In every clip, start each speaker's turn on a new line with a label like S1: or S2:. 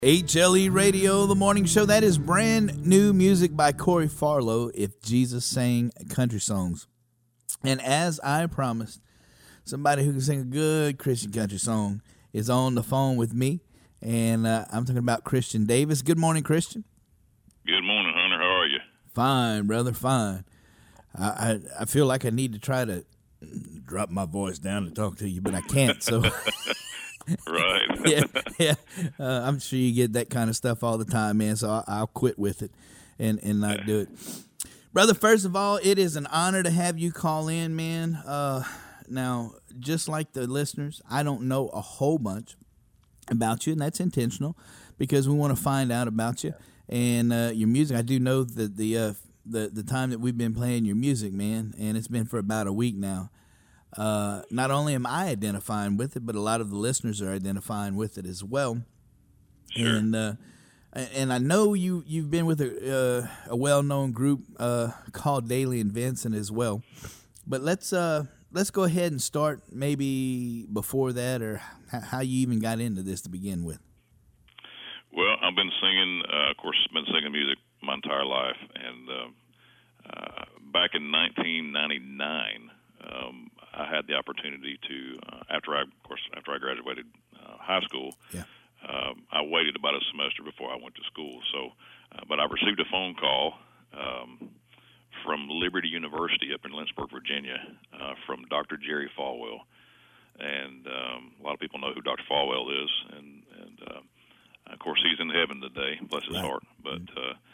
S1: HLE Radio, the morning show. That is brand new music by Corey Farlow, If Jesus Sang Country Songs. And as I promised, somebody who can sing a good Christian country song is on the phone with me. And I'm talking about Christian Davis. Good morning, Christian.
S2: Good morning, Hunter. How are you?
S1: Fine, brother, fine. I feel like I need to try to drop my voice down to talk to you, but I can't, so...
S2: Right.
S1: yeah. I'm sure you get that kind of stuff all the time, man. So I'll quit with it and not do it, brother. First of all, it is an honor to have you call in, man. Now, just like the listeners, I don't know a whole bunch about you, and that's intentional because we want to find out about you and your music. I do know that the time that we've been playing your music, man, and it's been for about a week now. Not only am I identifying with it, but a lot of the listeners are identifying with it as well.
S2: Sure.
S1: And I know you've been with a well-known group called Dailey and Vincent as well. But let's go ahead and start maybe before that, or how you even got into this to begin with.
S2: Well, I've been singing, of course, been singing music my entire life, and back in 1999. I had the opportunity to, after I graduated high school, I waited about a semester before I went to school. So, but I received a phone call from Liberty University up in Lynchburg, Virginia, from Dr. Jerry Falwell, and a lot of people know who Dr. Falwell is, and of course he's in heaven today, bless his heart. But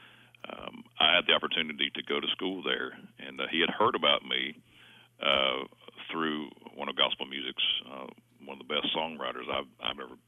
S2: I had the opportunity to go to school there, and he had heard about me. Through one of gospel music's, one of the best songwriters I've ever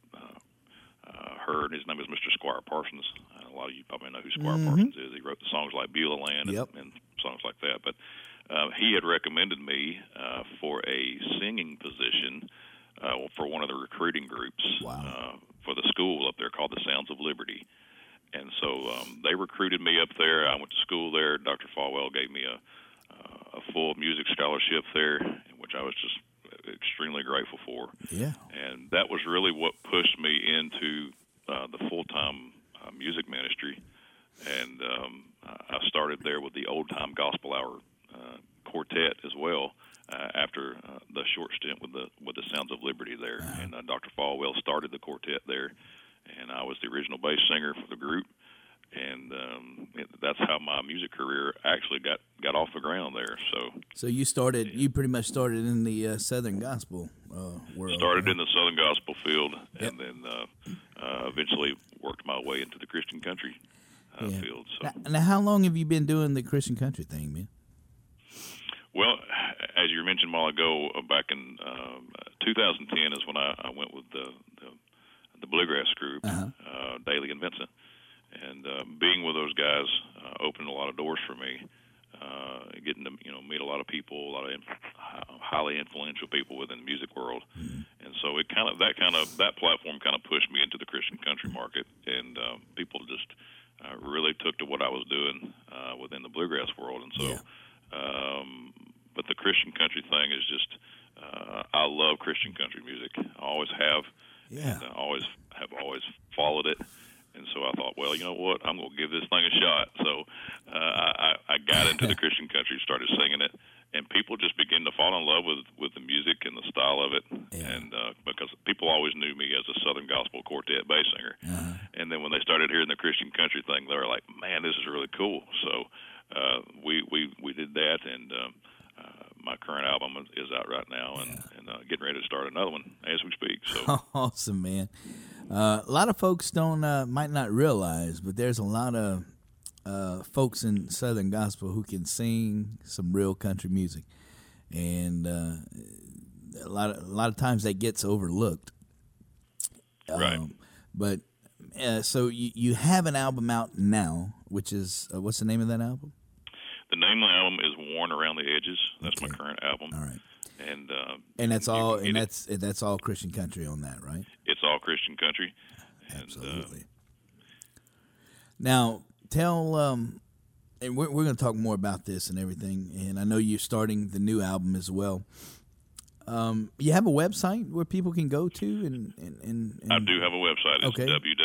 S2: heard. His name is Mr. Squire Parsons. A lot of you probably know who Squire Parsons is. He wrote the songs like Beulah Land and songs like that. But he had recommended me for a singing position for one of the recruiting groups for the school up there called the Sounds of Liberty. And so they recruited me up there. I went to school there. Dr. Falwell gave me a full music scholarship there, which I was just extremely grateful for.
S1: Yeah.
S2: And that was really what pushed me into the full-time music ministry. And I started there with the Old Time Gospel Hour quartet as well after the short stint with the Sounds of Liberty there. And Dr. Falwell started the quartet there, and I was the original bass singer for the group. And that's how my music career actually got off the ground there. So
S1: you pretty much started in the Southern Gospel world.
S2: Started in the Southern Gospel field, and then eventually worked my way into the Christian country field. So.
S1: Now, how long have you been doing the Christian country thing, man?
S2: Well, as you mentioned a while ago, back in 2010 is when I went with the Bluegrass group, Dailey and Vincent. And being with those guys opened a lot of doors for me, getting to meet a lot of people, a lot of highly influential people within the music world, and so that platform kind of pushed me into the Christian country market, and people just really took to what I was doing within the bluegrass world, and so. But the Christian country thing is just I love Christian country music. I always have, and I always followed it. And so I thought, well, you know what? I'm going to give this thing a shot. So I got into the Christian country, started singing it, and people just began to fall in love with the music and the style of it. And because people always knew me as a Southern Gospel quartet bass singer. And then when they started hearing the Christian country thing, they were like, man, this is really cool. So we did that, and my current album is out right now, and getting ready to start another one as we speak. So
S1: awesome, man. A lot of folks might not realize, but there's a lot of folks in Southern Gospel who can sing some real country music, and a lot of times that gets overlooked.
S2: Right.
S1: But so you have an album out now, which is what's the name of that album?
S2: The name of the album is Worn Around the Edges. That's my current album.
S1: All right.
S2: And
S1: that's all, and that's all Christian country on that, right?
S2: It's all Christian country.
S1: Absolutely. Now, tell, and we're going to talk more about this and everything, and I know you're starting the new album as well. You have a website where people can go to, and
S2: I do have a website. It's
S1: okay.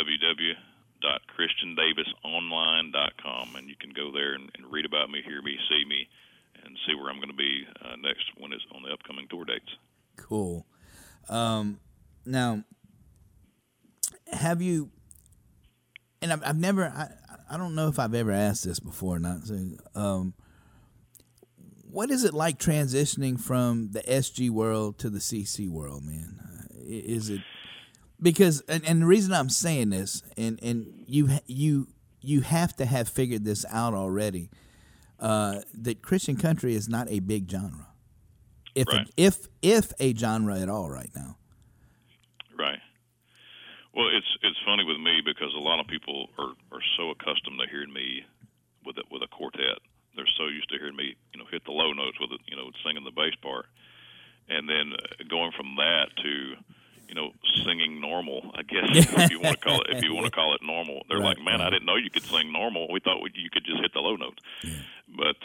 S2: www.christiandavisonline.com, and you can go there and read about me, hear me, see me, and see where I'm going to be next when it's on the upcoming tour dates.
S1: Cool. Now, have you? And I've never. I don't know if I've ever asked this before or not. So, what is it like transitioning from the SG world to the CC world, man? Is it because and the reason I'm saying this, and you have to have figured this out already, that Christian country is not a big genre, if a genre at all right now.
S2: Right. Well, it's funny with me because a lot of people are so accustomed to hearing me with a quartet. They're so used to hearing me, hit the low notes with it, singing the bass part, and then going from that to, singing normal. I guess if you want to call it normal, they're
S1: right,
S2: like, man,
S1: right.
S2: I didn't know you could sing normal. We thought you could just hit the low notes.
S1: Yeah.
S2: But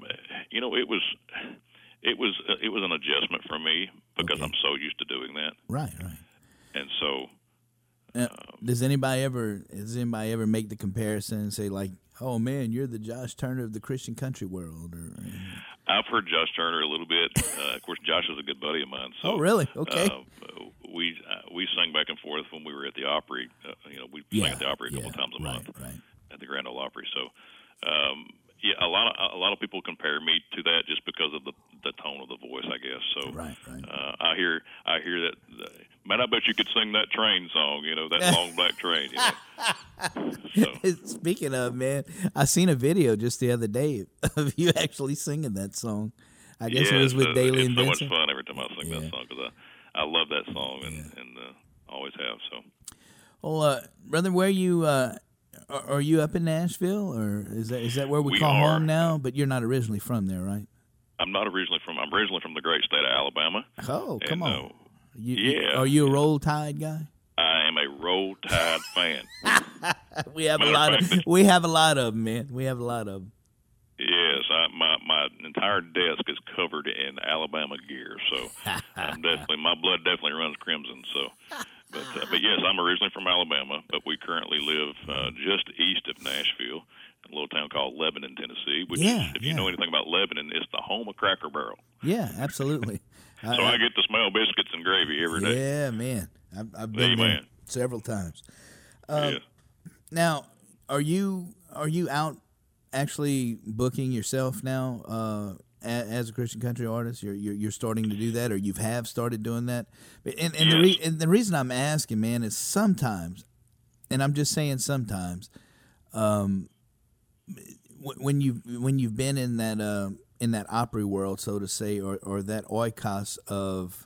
S2: it was an adjustment for me because
S1: Okay.
S2: I'm so used to doing that.
S1: Right.
S2: And so.
S1: Does anybody ever make the comparison and say like, oh man, you're the Josh Turner of the Christian country world? Or
S2: I've heard Josh Turner a little bit. Of course, Josh is a good buddy of mine. So,
S1: oh really? Okay.
S2: We sang back and forth when we were at the Opry. We sang at the Opry a couple times a month at the Grand Ole Opry. So, a lot of people compare me to that just because of the tone of the voice, I guess. So,
S1: right.
S2: I hear that. Man, I bet you could sing that train song. That Long Black Train. So.
S1: Speaking of, man, I seen a video just the other day of you actually singing that song. I guess it was with Daly and
S2: Vincent. It's
S1: Vincent.
S2: so much fun every time I sing that song because I love that song and always have. So.
S1: Well, brother, where you are you up in Nashville, or is that where we call
S2: are.
S1: home now? But you're not originally from there, right?
S2: I'm originally from the great state of Alabama.
S1: Oh, come on.
S2: Yeah.
S1: Are you a Roll Tide guy?
S2: I am a Roll Tide fan.
S1: We have a lot of them, man. We have a lot of them.
S2: Yes, my entire desk is covered in Alabama gear, so my blood definitely runs crimson. So, but yes, I'm originally from Alabama, but we currently live just east of Nashville, in a little town called Lebanon, Tennessee. Which, if you know anything about Lebanon, it's the home of Cracker Barrel.
S1: Yeah, absolutely.
S2: So I get to smell biscuits and gravy every day.
S1: Yeah, man. I've been there several times.
S2: Yeah.
S1: Now, are you out actually booking yourself now as a Christian country artist? You're starting to do that, or you have started doing that. And the reason I'm asking, man, is sometimes, and I'm just saying sometimes, when you've been in that Opry world, so to say, or that oikos of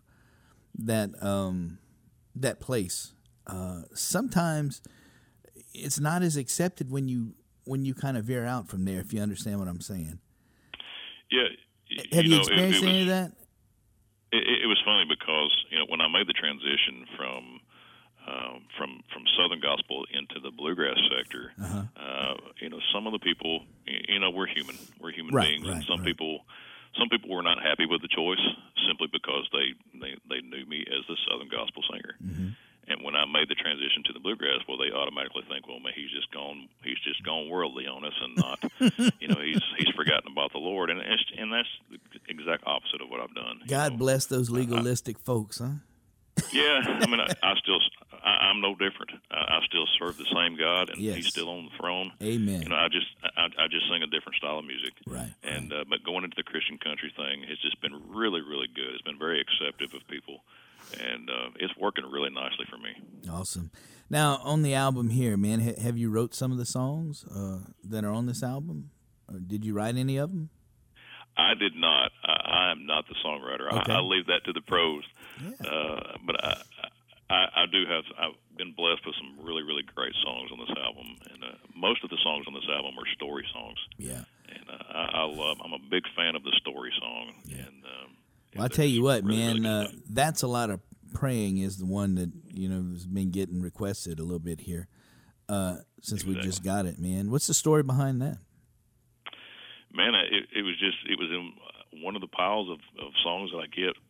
S1: that place, sometimes it's not as accepted when you kind of veer out from there, if you understand what I'm saying.
S2: Yeah.
S1: Have you experienced any of that?
S2: It was funny because when I made the transition from Southern gospel into the bluegrass sector, some of the people, we're human beings, and some people were not happy with the choice simply because they knew me as the Southern gospel singer. Mm-hmm. And when I made the transition to the bluegrass, well, they automatically think, well, man, he's just gone worldly on us, and not, he's forgotten about the Lord, and that's the exact opposite of what I've done.
S1: God bless those legalistic folks, huh?
S2: Yeah, I mean, I'm no different. I still serve the same God, and He's still on the throne.
S1: Amen.
S2: I just sing a different style of music.
S1: Right.
S2: And but going into the Christian country thing has just been really, really good. It's been very acceptive of people, and it's working really nicely for me.
S1: Awesome. Now, on the album here, man, have you wrote some of the songs that are on this album, or did you write any of them?
S2: I did not. I am not the songwriter.
S1: Okay.
S2: I leave that to the pros.
S1: Yeah.
S2: But I do have. I've been blessed with some really, really great songs on this album, and most of the songs on this album are story songs.
S1: Yeah.
S2: And I love. I'm a big fan of the story song.
S1: Yeah.
S2: And
S1: well, I tell you what,
S2: really,
S1: man,
S2: really
S1: that's a lot of praying is the one that has been getting requested a little bit here since we just got it, man. What's the story behind that?
S2: Man, it was in one of the piles of songs that I get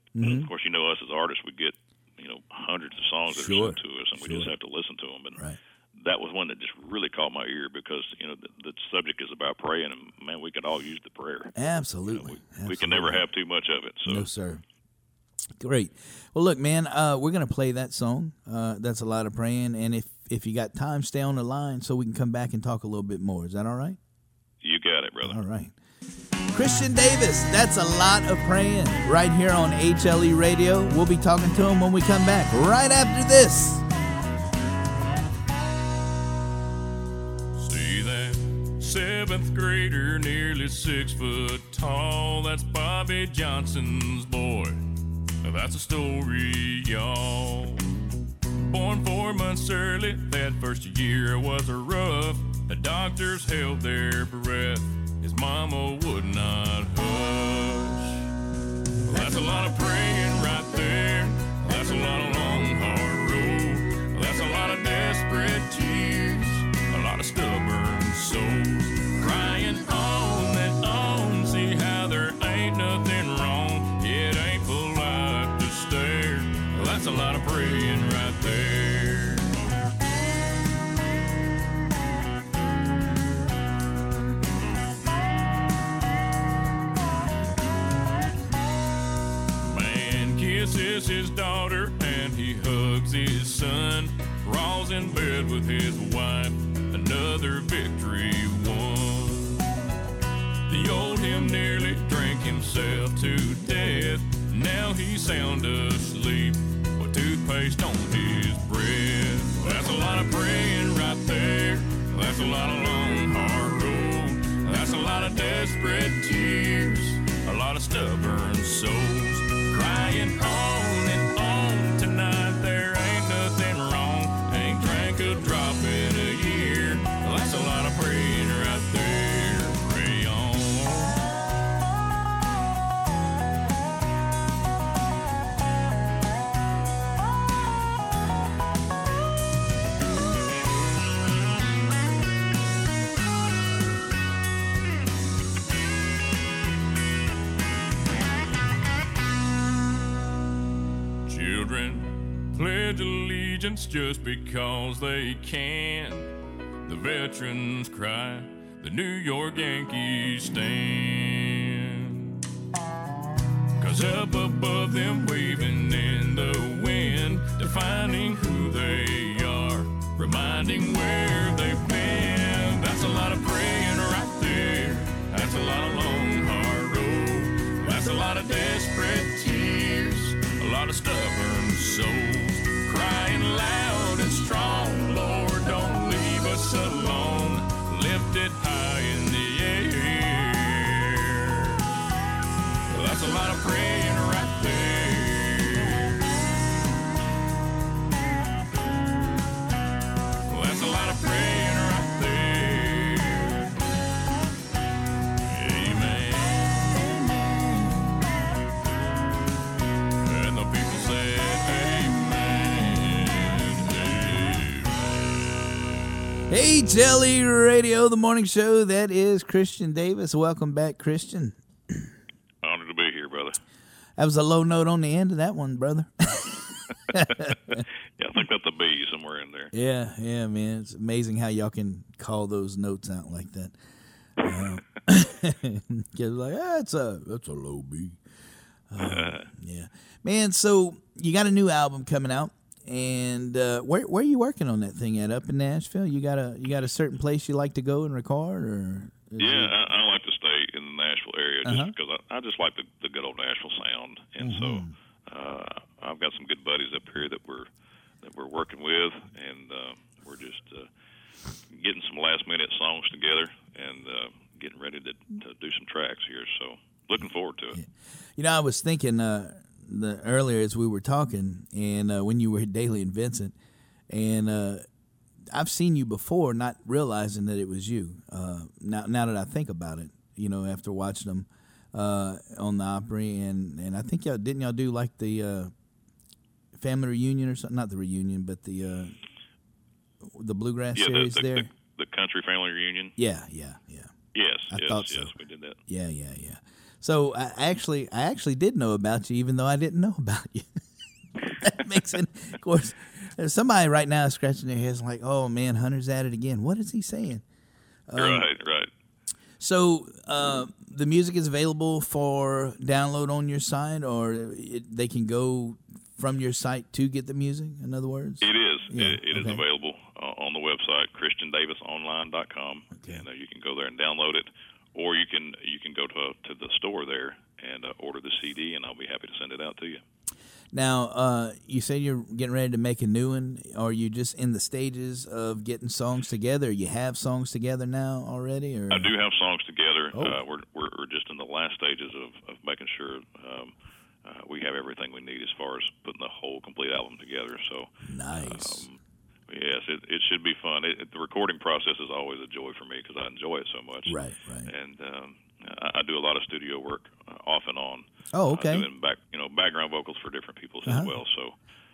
S2: And of course, us as artists, we get hundreds of songs that are sent to us, and we just have to listen to them. And that was one that just really caught my ear because the subject is about praying, and man, we could all use the prayer.
S1: Absolutely.
S2: We can never have too much of it. So.
S1: No, sir. Great. Well, look, man, we're going to play that song. That's a lot of praying. And if you got time, stay on the line so we can come back and talk a little bit more. Is that all right?
S2: You got it, brother.
S1: All right. Christian Davis, that's a lot of praying right here on HLE Radio. We'll be talking to him when we come back right after this.
S3: See that 7th grader, nearly 6 foot tall. That's Bobby Johnson's boy. That's a story, y'all. Born 4 months early, that first year was rough. The doctors held their breath. His mama would not hush. That's a lot of praying right there. That's a lot of long, hard road. That's a lot of desperate tears. A lot of stubborn souls crying on and on. See how there ain't nothing wrong. It ain't polite to stare. That's a lot of praying right there. Kisses his daughter and he hugs his son. Crawls in bed with his wife. Another victory won. The old him nearly drank himself to death. Now he's sound asleep with toothpaste on his breath. That's a lot of praying right there. That's a lot of long, hard road. That's a lot of desperate tears. A lot of stubborn souls crying on and on. Tonight there ain't nothing wrong. Ain't drank a drop in a year. That's a lot of praying right there. Pray on. Children pledge allegiance just because they can. The veterans cry, the New York Yankees stand. 'Cause up above them waving in the wind, defining who they are, reminding where they've been. That's a lot of praying right there. That's a lot of long, hard road. That's a lot of desperate tears. A lot of stubborn souls crying loud and strong. Lord, don't leave us alone. Lift it high in the air. That's a lot of praying right there. That's a lot of praying right there. Amen. And the people said,
S1: Hey, Jelly Radio, the morning show. That is Christian Davis. Welcome back, Christian.
S2: Honored to be here, brother.
S1: That was a low note on the end of that one, brother.
S2: Yeah, I think that's a B somewhere in there.
S1: Yeah, man. It's amazing how y'all can call those notes out like that. Get like, that's a low B. Yeah, man. So you got a new album coming out, and where are you working on that thing at? Up in Nashville? You got a certain place you like to go and record, or?
S2: I like to stay in the Nashville area just because I just like the good old Nashville sound, and so I've got some good buddies up here that we're working with, and we're just getting some last minute songs together and getting ready to do some tracks here. So looking forward to it.
S1: You know, I was thinking earlier as we were talking, and when you were at Daly and Vincent, and I've seen you before, not realizing that it was you. Now that I think about it, you know, after watching them on the Opry, and I think didn't y'all do like the family reunion or something? Not the reunion, but the bluegrass series there.
S2: The country family reunion.
S1: Yeah.
S2: Yes,
S1: I thought so.
S2: Yes, we did that.
S1: Yeah. So I actually did know about you, even though I didn't know about you. That makes it. Of course, there's somebody right now scratching their heads like, "Oh man, Hunter's at it again. What is he saying?"
S2: Right.
S1: So the music is available for download on your site, or they can go from your site to get the music. In other words,
S2: it is.
S1: Yeah,
S2: It is available on the website ChristianDavisOnline.com, and you can go there and download it, or you can go to the store there and order the CD, and I'll be happy to send it out to you.
S1: Now, you say you're getting ready to make a new one. Are you just in the stages of getting songs together? You have songs together now already, or
S2: I do have songs together.
S1: Oh.
S2: We're just in the last stages of making sure we have everything we need as far as putting the whole complete album together. So
S1: nice.
S2: Yes, it should be fun. The recording process is always a joy for me because I enjoy it so much.
S1: Right.
S2: And I do a lot of studio work off and on.
S1: Oh, okay.
S2: Doing background vocals for different people as well. So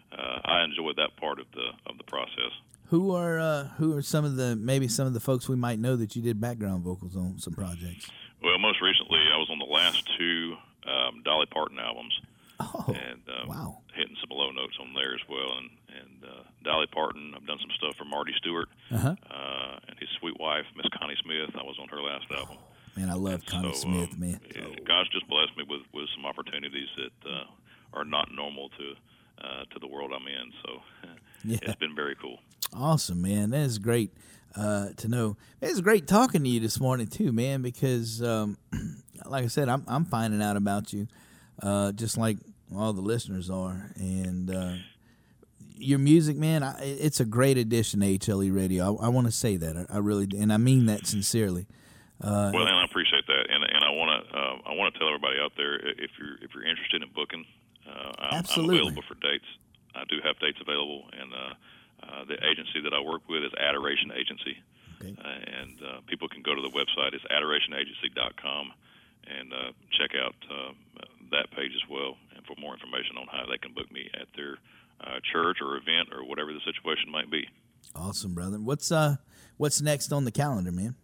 S2: I enjoy that part of the process.
S1: Who are some of the folks we might know that you did background vocals on some projects?
S2: Well, most recently I was on the last two Dolly Parton albums.
S1: Oh,
S2: and
S1: wow.
S2: Hitting some low notes on there as well. And Dolly Parton, I've done some stuff for Marty Stewart and his sweet wife, Miss Connie Smith. I was on her last album.
S1: Man, I love Connie Smith, man.
S2: God's just blessed me with some opportunities that are not normal to the world I'm in. So it's been very cool.
S1: Awesome, man. That is great to know. It's great talking to you this morning too, man. Because, like I said, I'm finding out about you, just like all the listeners are, and your music, man. It's a great addition to HLE Radio. I want to say that I really, and I mean that sincerely.
S2: Well, and I appreciate that, and I want to tell everybody out there if you're interested in booking, I'm available for dates. I do have dates available, and the agency that I work with is Adoration Agency, and people can go to the website. It's adorationagency.com and check out that page as well, and for more information on how they can book me at their church or event or whatever the situation might be.
S1: Awesome, brother. What's next on the calendar, man?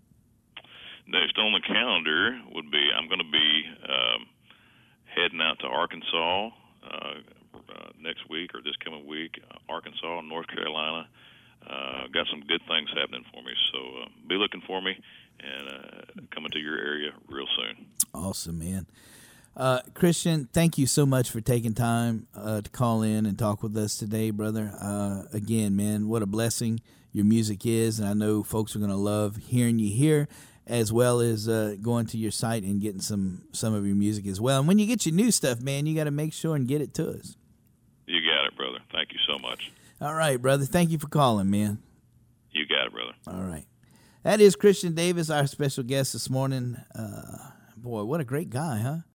S2: Next on the calendar would be I'm going to be heading out to Arkansas next week or this coming week, Arkansas, North Carolina. Got some good things happening for me, so be looking for me and coming to your area real soon.
S1: Awesome, man. Christian, thank you so much for taking time to call in and talk with us today, brother. Again, man, what a blessing your music is, and I know folks are going to love hearing you here, as well as going to your site and getting some of your music as well. And when you get your new stuff, man, you got to make sure and get it to us.
S2: You got it, brother. Thank you so much.
S1: All right, brother. Thank you for calling, man.
S2: You got it, brother.
S1: All right. That is Christian Davis, our special guest this morning. Boy, what a great guy, huh?